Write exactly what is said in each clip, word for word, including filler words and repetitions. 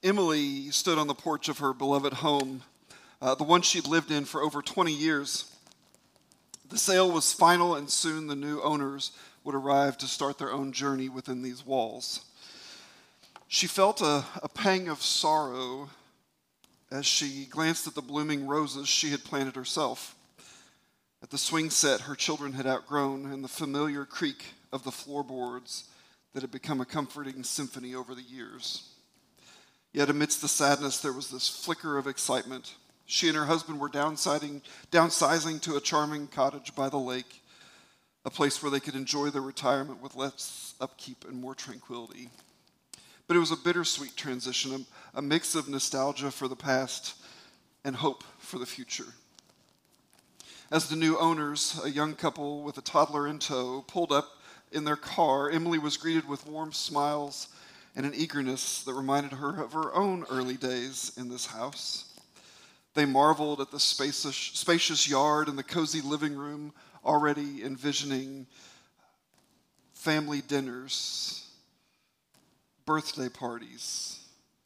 Emily stood on the porch of her beloved home, uh, the one she'd lived in for over twenty years. The sale was final, and soon the new owners would arrive to start their own journey within these walls. She felt a, a pang of sorrow as she glanced at the blooming roses she had planted herself, at the swing set her children had outgrown, and the familiar creak of the floorboards that had become a comforting symphony over the years. Yet amidst the sadness, there was this flicker of excitement. She and her husband were downsizing, downsizing to a charming cottage by the lake, a place where they could enjoy their retirement with less upkeep and more tranquility. But it was a bittersweet transition, a, a mix of nostalgia for the past and hope for the future. As the new owners, a young couple with a toddler in tow, pulled up in their car, Emily was greeted with warm smiles and an eagerness that reminded her of her own early days in this house. They marveled at the spacious, spacious yard and the cozy living room, already envisioning family dinners, birthday parties.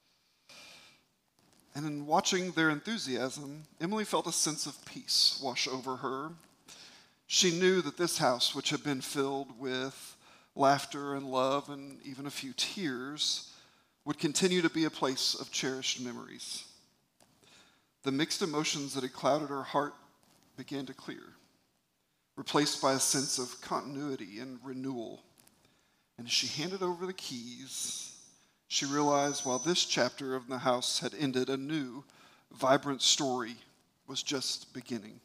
And in watching their enthusiasm, Emily felt a sense of peace wash over her. She knew that this house, which had been filled with laughter and love and even a few tears, would continue to be a place of cherished memories. The mixed emotions that had clouded her heart began to clear, replaced by a sense of continuity and renewal. And as she handed over the keys, she realized while this chapter of the house had ended, a new, vibrant story was just beginning.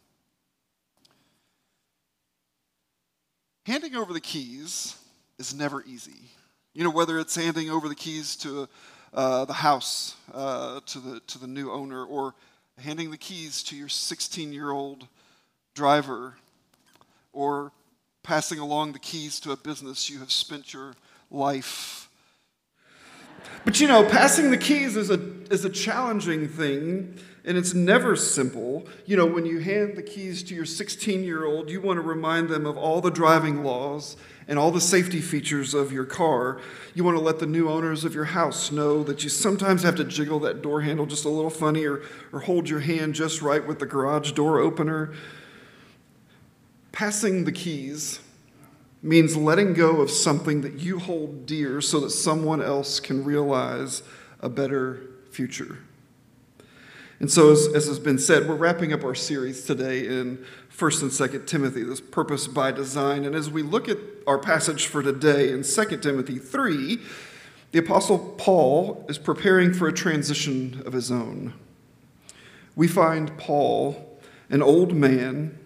Handing over the keys is never easy. You know, whether it's handing over the keys to uh, the house, uh, to the to the new owner, or handing the keys to your sixteen-year-old driver, or passing along the keys to a business you have spent your life. But you know, passing the keys is a is a challenging thing, and it's never simple. You know, when you hand the keys to your sixteen-year-old, you want to remind them of all the driving laws and all the safety features of your car. You want to let the new owners of your house know that you sometimes have to jiggle that door handle just a little funny, or, or hold your hand just right with the garage door opener. Passing the keys means letting go of something that you hold dear so that someone else can realize a better future. And so, as, as has been said, we're wrapping up our series today in First and Second Timothy, this purpose by design. And as we look at our passage for today in Second Timothy three, the Apostle Paul is preparing for a transition of his own. We find Paul, an old man,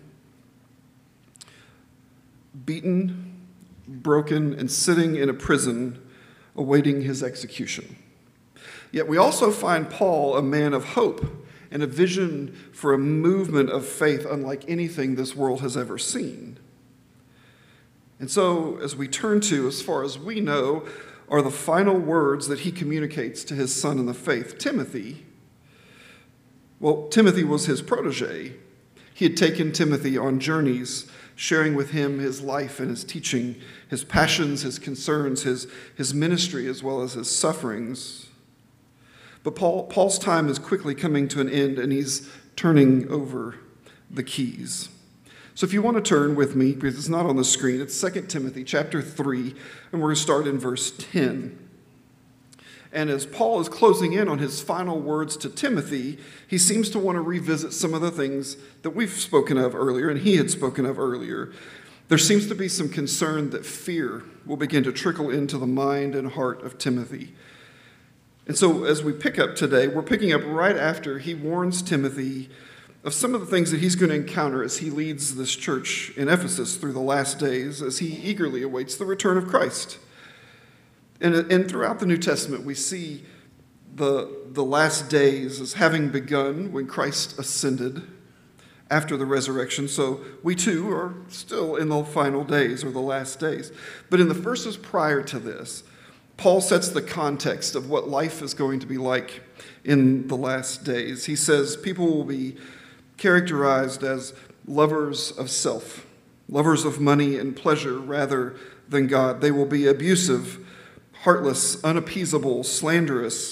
beaten, broken, and sitting in a prison awaiting his execution. Yet we also find Paul a man of hope and a vision for a movement of faith unlike anything this world has ever seen. And so, as we turn to, as far as we know, are the final words that he communicates to his son in the faith, Timothy. Well, Timothy was his protege. He had taken Timothy on journeys, sharing with him his life and his teaching, his passions, his concerns, his, his ministry, as well as his sufferings. But Paul, Paul's time is quickly coming to an end, and he's turning over the keys. So if you want to turn with me, because it's not on the screen, it's Second Timothy chapter three, and we're going to start in verse ten. And as Paul is closing in on his final words to Timothy, he seems to want to revisit some of the things that we've spoken of earlier, and he had spoken of earlier. There seems to be some concern that fear will begin to trickle into the mind and heart of Timothy. And so as we pick up today, we're picking up right after he warns Timothy of some of the things that he's going to encounter as he leads this church in Ephesus through the last days, as he eagerly awaits the return of Christ. And, and throughout the New Testament, we see the, the last days as having begun when Christ ascended after the resurrection. So we too are still in the final days, or the last days. But in the verses prior to this, Paul sets the context of what life is going to be like in the last days. He says people will be characterized as lovers of self, lovers of money and pleasure rather than God. They will be abusive, heartless, unappeasable, slanderous,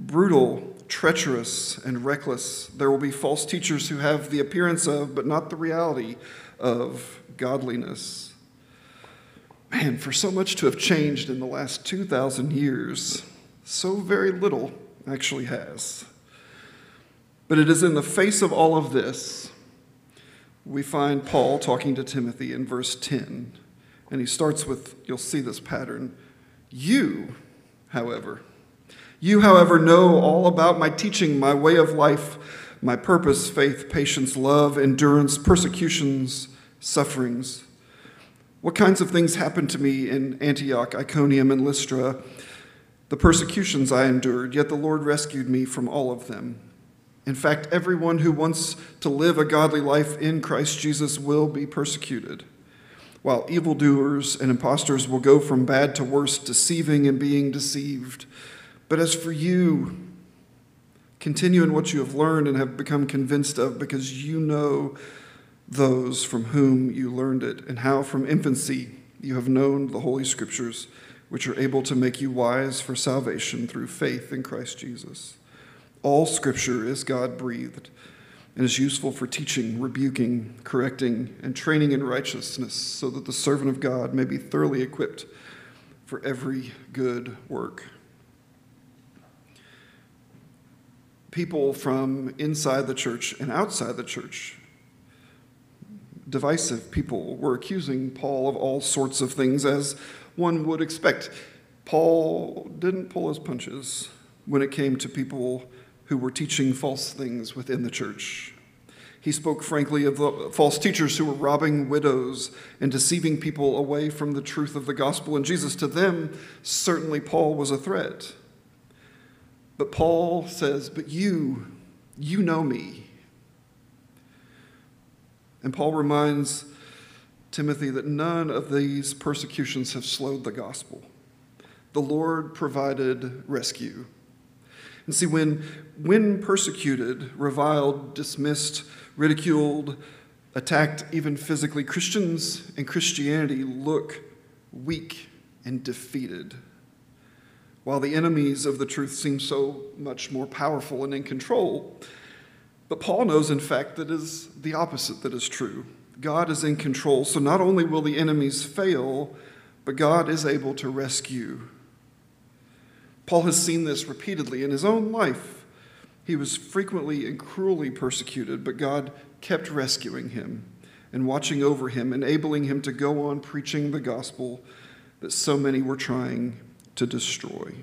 brutal, treacherous, and reckless. There will be false teachers who have the appearance of, but not the reality of, godliness. Man, for so much to have changed in the last two thousand years, so very little actually has. But it is in the face of all of this, we find Paul talking to Timothy in verse ten. And he starts with, you'll see this pattern, you, however. You, however, know all about my teaching, my way of life, my purpose, faith, patience, love, endurance, persecutions, sufferings. What kinds of things happened to me in Antioch, Iconium, and Lystra? The persecutions I endured, yet the Lord rescued me from all of them. In fact, everyone who wants to live a godly life in Christ Jesus will be persecuted, while evildoers and impostors will go from bad to worse, deceiving and being deceived. But as for you, continue in what you have learned and have become convinced of, because you know those from whom you learned it, and how from infancy you have known the Holy Scriptures, which are able to make you wise for salvation through faith in Christ Jesus. All Scripture is God-breathed and is useful for teaching, rebuking, correcting, and training in righteousness, so that the servant of God may be thoroughly equipped for every good work. People from inside the church and outside the church, divisive people, were accusing Paul of all sorts of things, as one would expect. Paul didn't pull his punches when it came to people who were teaching false things within the church. He spoke frankly of the false teachers who were robbing widows and deceiving people away from the truth of the gospel and Jesus. To them, certainly Paul was a threat. But Paul says, but you, you know me. And Paul reminds Timothy that none of these persecutions have slowed the gospel. The Lord provided rescue. And see, when, when persecuted, reviled, dismissed, ridiculed, attacked even physically, Christians and Christianity look weak and defeated, while the enemies of the truth seem so much more powerful and in control. But Paul knows, in fact, that is the opposite that is true. God is in control, so not only will the enemies fail, but God is able to rescue. Paul has seen this repeatedly in his own life. He was frequently and cruelly persecuted, but God kept rescuing him and watching over him, enabling him to go on preaching the gospel that so many were trying to destroy.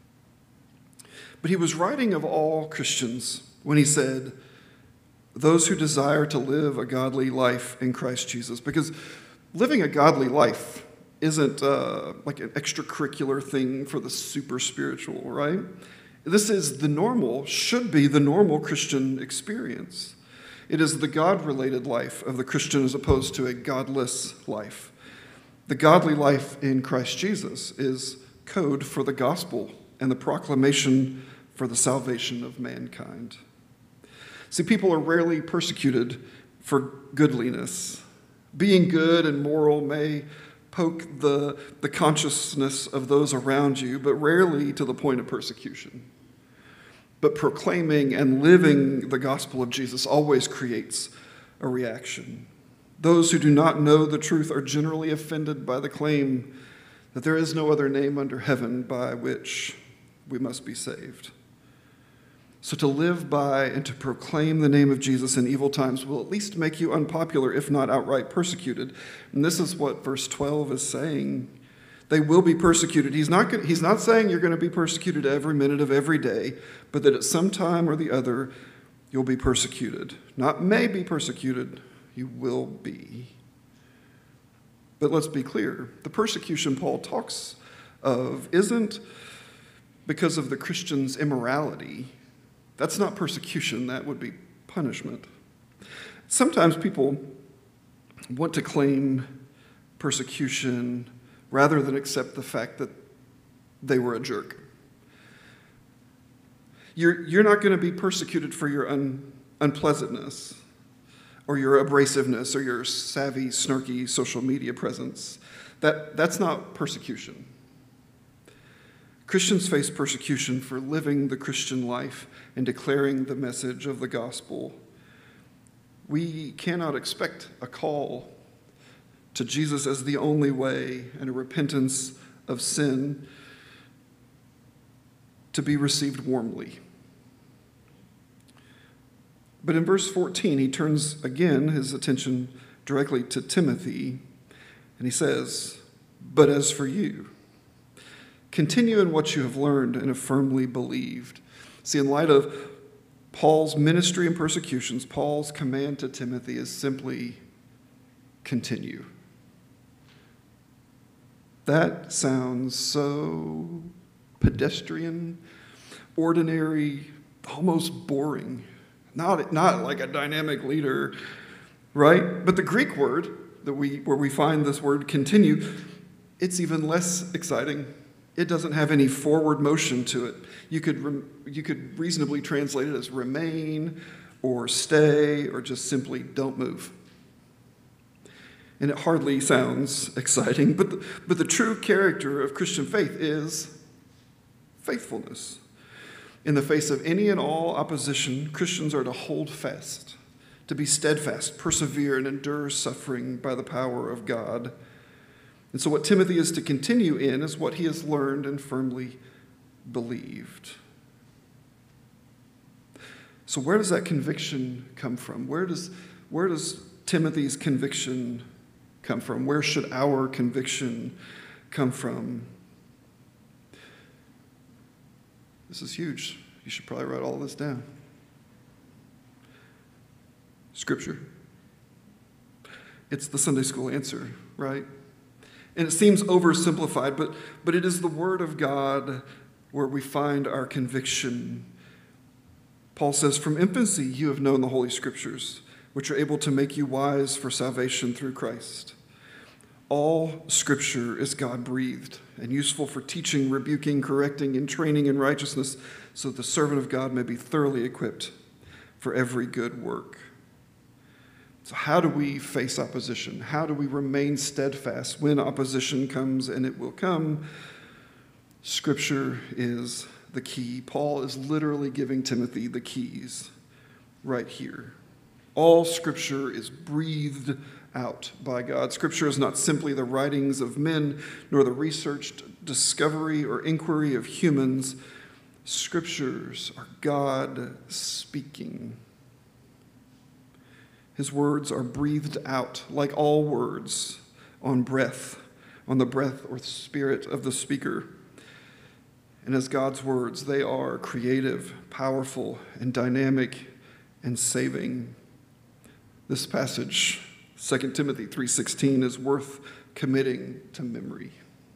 But he was writing of all Christians when he said, those who desire to live a godly life in Christ Jesus, because living a godly life isn't uh, like an extracurricular thing for the super spiritual, right? This is the normal, should be the normal Christian experience. It is the God-related life of the Christian as opposed to a godless life. The godly life in Christ Jesus is code for the gospel and the proclamation for the salvation of mankind. See, people are rarely persecuted for goodliness. Being good and moral may poke the, the consciousness of those around you, but rarely to the point of persecution. But proclaiming and living the gospel of Jesus always creates a reaction. Those who do not know the truth are generally offended by the claim that there is no other name under heaven by which we must be saved. So to live by and to proclaim the name of Jesus in evil times will at least make you unpopular, if not outright persecuted. And this is what verse twelve is saying. They will be persecuted. He's not, he's not saying you're going to be persecuted every minute of every day, but that at some time or the other, you'll be persecuted. Not may be persecuted, you will be. But let's be clear. The persecution Paul talks of isn't because of the Christian's immorality. That's not persecution, that would be punishment. Sometimes people want to claim persecution rather than accept the fact that they were a jerk. You're, you're not going to be persecuted for your un, unpleasantness or your abrasiveness or your savvy, snarky social media presence. That, that's not persecution. Christians face persecution for living the Christian life and declaring the message of the gospel. We cannot expect a call to Jesus as the only way and a repentance of sin to be received warmly. But in verse fourteen, he turns again his attention directly to Timothy, and he says, "But as for you, continue in what you have learned and have firmly believed." See, in light of Paul's ministry and persecutions, Paul's command to Timothy is simply continue. That sounds so pedestrian, ordinary, almost boring. Not, not like a dynamic leader, right? But the Greek word that we where we find this word continue, it's even less exciting. It doesn't have any forward motion to it. You could you could reasonably translate it as remain or stay or just simply don't move. And it hardly sounds exciting, but the, but the true character of Christian faith is faithfulness. In the face of any and all opposition, Christians are to hold fast, to be steadfast, persevere, and endure suffering by the power of God. And so what Timothy is to continue in is what he has learned and firmly believed. So where does that conviction come from? Where does, where does Timothy's conviction come from? Where should our conviction come from? This is huge. You should probably write all this down. Scripture. It's the Sunday school answer, right? And it seems oversimplified, but, but it is the Word of God where we find our conviction. Paul says, "From infancy you have known the Holy Scriptures, which are able to make you wise for salvation through Christ. All Scripture is God-breathed and useful for teaching, rebuking, correcting, and training in righteousness, so that the servant of God may be thoroughly equipped for every good work." So how do we face opposition? How do we remain steadfast when opposition comes, and it will come? Scripture is the key. Paul is literally giving Timothy the keys right here. All Scripture is breathed out by God. Scripture is not simply the writings of men, nor the researched discovery or inquiry of humans. Scriptures are God speaking. His words are breathed out, like all words, on breath, on the breath or spirit of the speaker. And as God's words, they are creative, powerful, and dynamic, and saving. This passage, Second Timothy three sixteen, is worth committing to memory.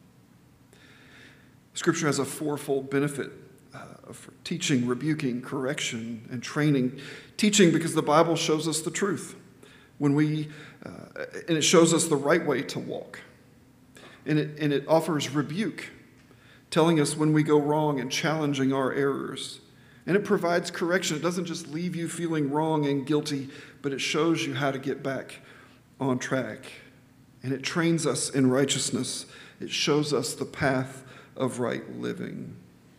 Scripture has a fourfold benefit uh, for teaching, rebuking, correction, and training. Teaching because the Bible shows us the truth, when we, uh, and it shows us the right way to walk. And it, and it offers rebuke, telling us when we go wrong and challenging our errors. And it provides correction. It doesn't just leave you feeling wrong and guilty, but it shows you how to get back on track. And it trains us in righteousness. It shows us the path of right living.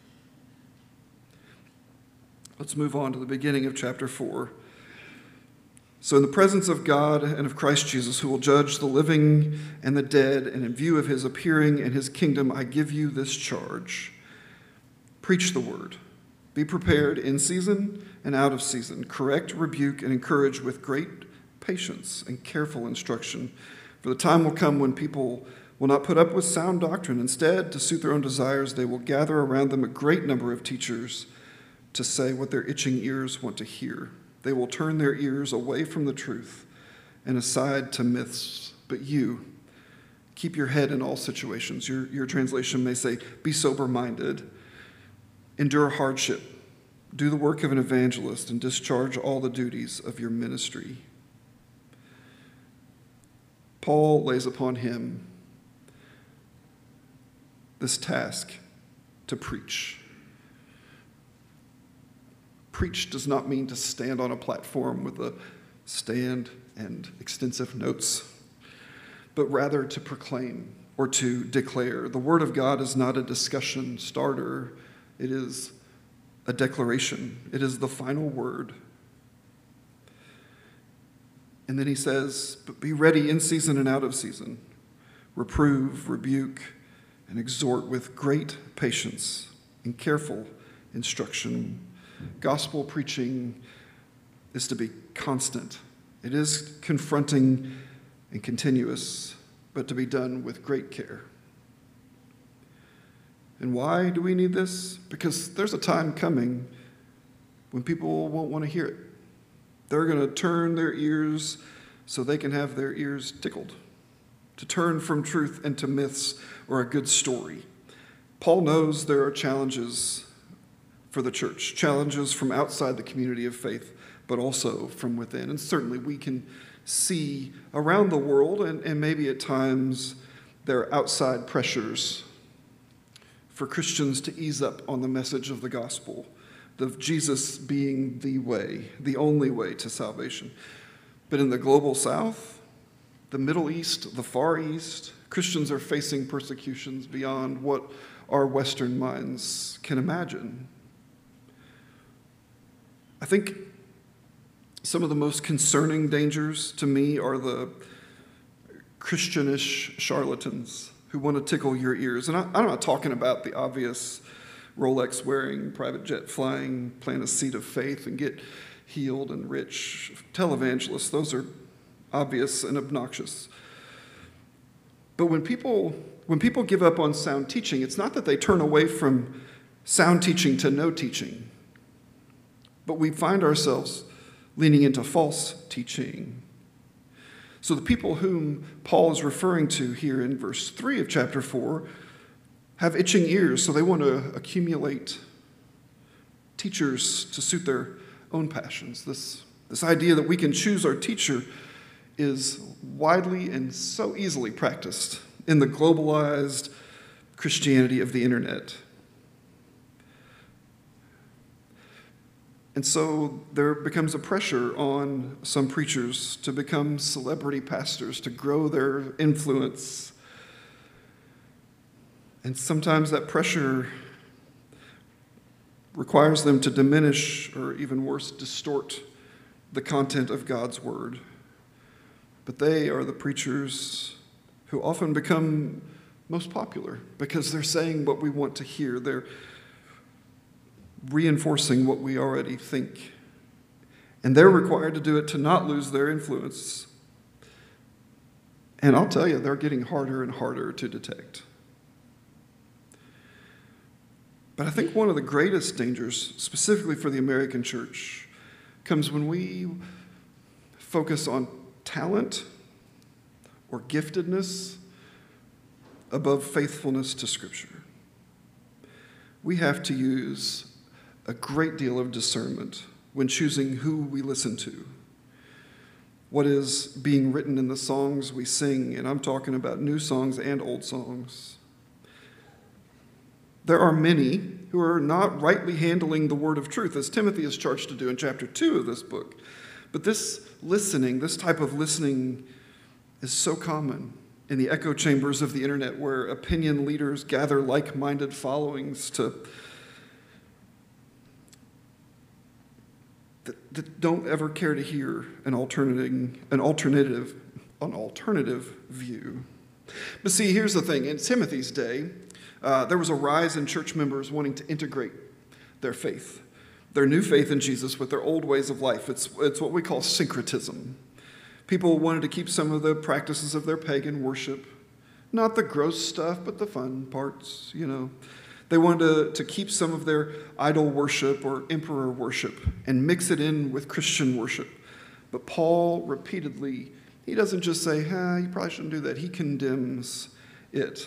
Let's move on to the beginning of chapter four. So in the presence of God and of Christ Jesus, who will judge the living and the dead, and in view of his appearing and his kingdom, I give you this charge. Preach the word. Be prepared in season and out of season. Correct, rebuke, and encourage with great patience and careful instruction. For the time will come when people will not put up with sound doctrine. Instead, to suit their own desires, they will gather around them a great number of teachers to say what their itching ears want to hear. They will turn their ears away from the truth and aside to myths. But you, keep your head in all situations. Your, your translation may say, be sober-minded. Endure hardship. Do the work of an evangelist and discharge all the duties of your ministry. Paul lays upon him this task to preach. Preach does not mean to stand on a platform with a stand and extensive notes, but rather to proclaim, or to declare. The Word of God is not a discussion starter. It is a declaration. It is the final word. And then he says, but be ready in season and out of season. Reprove, rebuke, and exhort with great patience and careful instruction. Gospel preaching is to be constant. It is confronting and continuous, but to be done with great care. And why do we need this? Because there's a time coming when people won't want to hear it. They're going to turn their ears so they can have their ears tickled, to turn from truth into myths or a good story. Paul knows there are challenges for the church, challenges from outside the community of faith, but also from within. And certainly we can see around the world, and, and maybe at times there are outside pressures for Christians to ease up on the message of the gospel, of Jesus being the way, the only way to salvation. But in the global south, the Middle East, the Far East, Christians are facing persecutions beyond what our Western minds can imagine. I think some of the most concerning dangers to me are the Christianish charlatans who want to tickle your ears. And I, I'm not talking about the obvious Rolex wearing, private jet flying, plant a seed of faith and get healed and rich televangelists. Those are obvious and obnoxious. But when people when people give up on sound teaching, it's not that they turn away from sound teaching to no teaching, but we find ourselves leaning into false teaching. So the people whom Paul is referring to here in verse three of chapter four have itching ears, so they want to accumulate teachers to suit their own passions. This, this idea that we can choose our teacher is widely and so easily practiced in the globalized Christianity of the internet. And so there becomes a pressure on some preachers to become celebrity pastors, to grow their influence. And sometimes that pressure requires them to diminish, or even worse, distort the content of God's word. But they are the preachers who often become most popular because they're saying what we want to hear. They're reinforcing what we already think. And they're required to do it to not lose their influence. And I'll tell you, they're getting harder and harder to detect. But I think one of the greatest dangers, specifically for the American church, comes when we focus on talent or giftedness above faithfulness to Scripture. We have to use a great deal of discernment when choosing who we listen to, what is being written in the songs we sing, and I'm talking about new songs and old songs. There are many who are not rightly handling the word of truth, as Timothy is charged to do in chapter two of this book. But this listening, this type of listening, is so common in the echo chambers of the internet, where opinion leaders gather like-minded followings to that, that don't ever care to hear an alternating, an alternative, an alternative view. But see, here's the thing: in Timothy's day, uh, there was a rise in church members wanting to integrate their faith, their new faith in Jesus, with their old ways of life. It's it's what we call syncretism. People wanted to keep some of the practices of their pagan worship, not the gross stuff, but the fun parts, you know. They wanted to, to keep some of their idol worship or emperor worship and mix it in with Christian worship. But Paul repeatedly, he doesn't just say, ah, you probably shouldn't do that. He condemns it.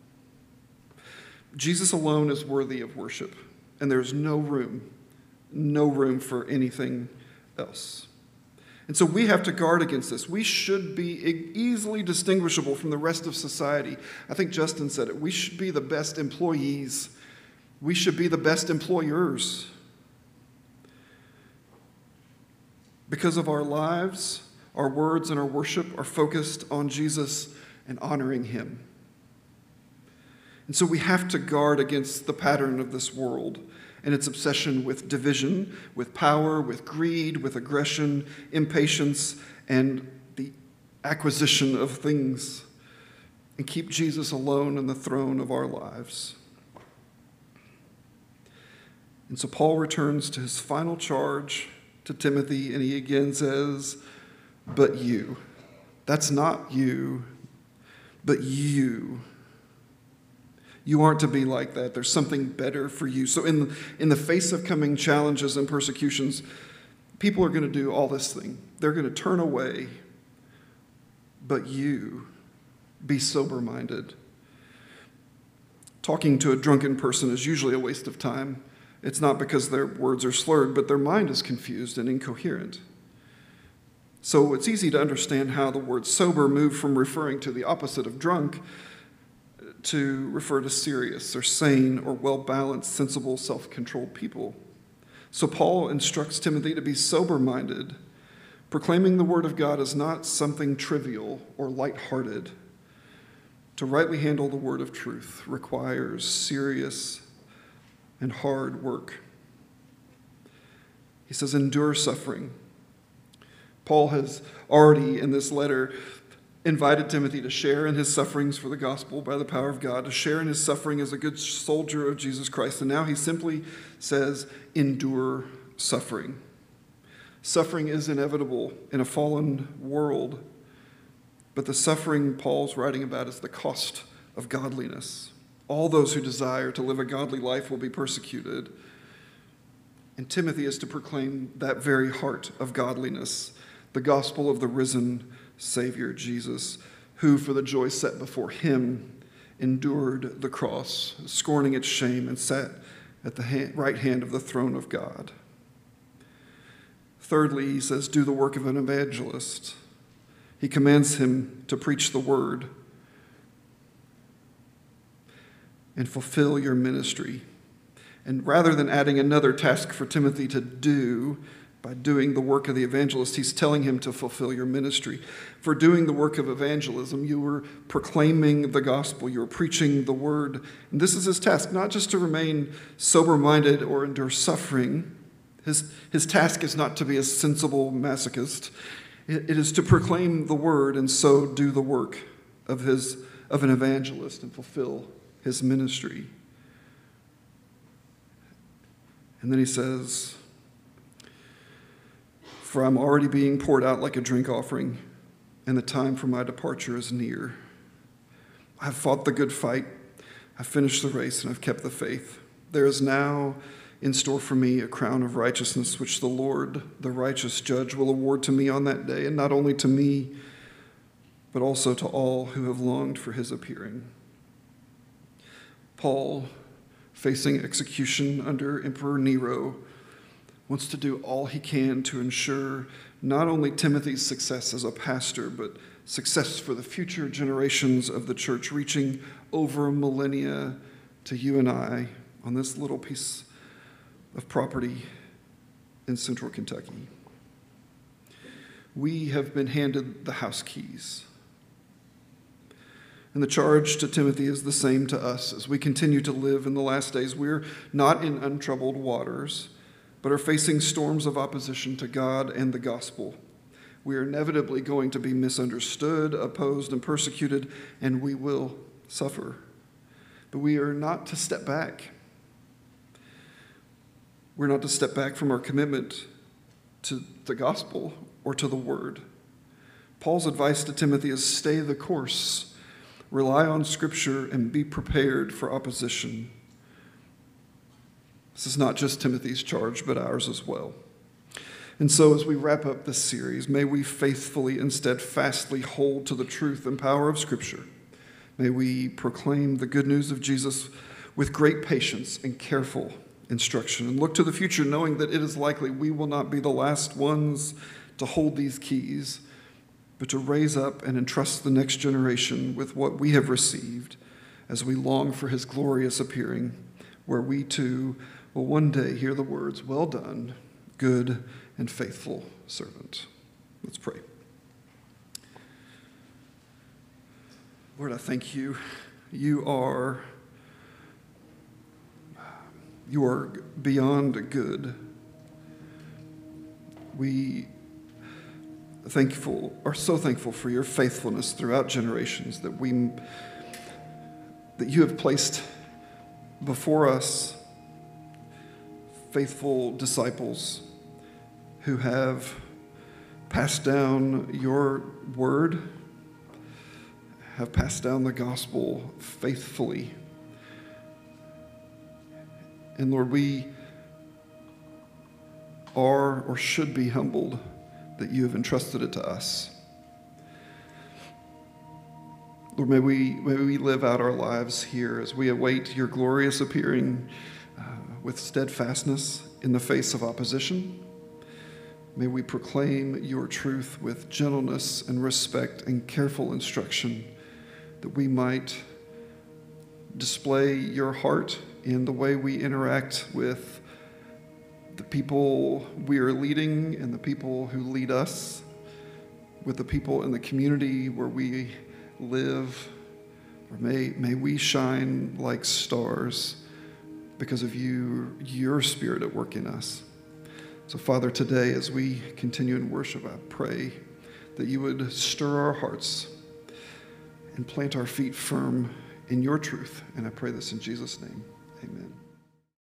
Jesus alone is worthy of worship, and there's no room, no room for anything else. And so we have to guard against this. We should be easily distinguishable from the rest of society. I think Justin said it. We should be the best employees. We should be the best employers. Because of our lives, our words, and our worship are focused on Jesus and honoring him. And so we have to guard against the pattern of this world and its obsession with division, with power, with greed, with aggression, impatience, and the acquisition of things, and keep Jesus alone on the throne of our lives. And so Paul returns to his final charge to Timothy, and he again says, but you. That's not you, but you. You aren't to be like that. There's something better for you. So in, in the face of coming challenges and persecutions, people are going to do all this thing. They're going to turn away. But you, be sober-minded. Talking to a drunken person is usually a waste of time. It's not because their words are slurred, but their mind is confused and incoherent. So it's easy to understand how the word sober moved from referring to the opposite of drunk to refer to serious or sane or well-balanced, sensible, self-controlled people. So Paul instructs Timothy to be sober-minded. Proclaiming the word of God is not something trivial or lighthearted. To rightly handle the word of truth requires serious and hard work. He says, endure suffering. Paul has already, in this letter, invited Timothy to share in his sufferings for the gospel by the power of God, to share in his suffering as a good soldier of Jesus Christ. And now he simply says, endure suffering. Suffering is inevitable in a fallen world, but the suffering Paul's writing about is the cost of godliness. All those who desire to live a godly life will be persecuted. And Timothy is to proclaim that very heart of godliness, the gospel of the risen Savior Jesus, who for the joy set before him endured the cross, scorning its shame, and sat at the hand, right hand of the throne of God. Thirdly, he says, do the work of an evangelist. He commands him to preach the word and fulfill your ministry. And rather than adding another task for Timothy to do by doing the work of the evangelist, he's telling him to fulfill your ministry. For doing the work of evangelism, you were proclaiming the gospel, you were preaching the word. And this is his task, not just to remain sober-minded or endure suffering. His, his task is not to be a sensible masochist. It, it is to proclaim the word and so do the work of, his, of an evangelist and fulfill his ministry. And then he says, for I'm already being poured out like a drink offering, and the time for my departure is near. I have fought the good fight, I've finished the race, and I've kept the faith. There is now in store for me a crown of righteousness, which the Lord, the righteous judge, will award to me on that day, and not only to me, but also to all who have longed for his appearing. Paul, facing execution under Emperor Nero, wants to do all he can to ensure not only Timothy's success as a pastor, but success for the future generations of the church, reaching over millennia to you and I on this little piece of property in central Kentucky. We have been handed the house keys. And the charge to Timothy is the same to us as we continue to live in the last days. We're not in untroubled waters, but are facing storms of opposition to God and the gospel. We are inevitably going to be misunderstood, opposed, and persecuted, and we will suffer. But we are not to step back. We're not to step back from our commitment to the gospel or to the word. Paul's advice to Timothy is stay the course, rely on Scripture, and be prepared for opposition. This is not just Timothy's charge, but ours as well. And so as we wrap up this series, may we faithfully and steadfastly hold to the truth and power of Scripture. May we proclaim the good news of Jesus with great patience and careful instruction, and look to the future knowing that it is likely we will not be the last ones to hold these keys, but to raise up and entrust the next generation with what we have received as we long for his glorious appearing, where we too will one day hear the words, well done, good and faithful servant. Let's pray. Lord, I thank you. You are You are beyond good. We thankful are so thankful for your faithfulness throughout generations, that we that you have placed before us faithful disciples who have passed down your word, have passed down the gospel faithfully. And Lord, we are or should be humbled that you have entrusted it to us. Lord, may we, may we live out our lives here as we await your glorious appearing uh, with steadfastness in the face of opposition. May we proclaim your truth with gentleness and respect and careful instruction, that we might display your heart in the way we interact with the people we are leading and the people who lead us, with the people in the community where we live. Or may, may we shine like stars because of you, your Spirit at work in us. So, Father, today as we continue in worship, I pray that you would stir our hearts and plant our feet firm in your truth. And I pray this in Jesus' name. Amen.